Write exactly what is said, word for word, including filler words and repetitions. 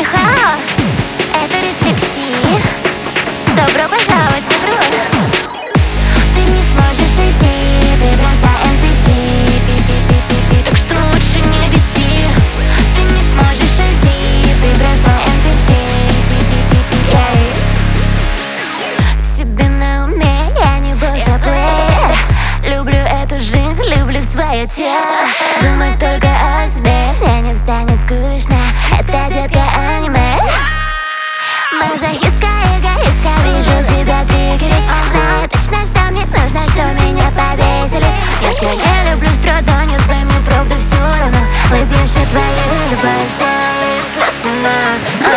Нихао, это рефлексии. Добро пожаловать в игру. Ты не сможешь идти, ты просто эн пи си. Так что лучше не беси. Ты не сможешь идти, ты просто эн пи си. Себе на уме, я не бухаплеер. Люблю эту жизнь, люблю свое тело. Думать только о себе, мне не станет скучно. Это детка аниме. Мазохистка, эгоистка, вижу себя триггерит. Знаю точно, что мне нужно, что меня повесили. Я не люблю страдания, за мне правда все равно. Выпишу твою любовь, сделай смысленно.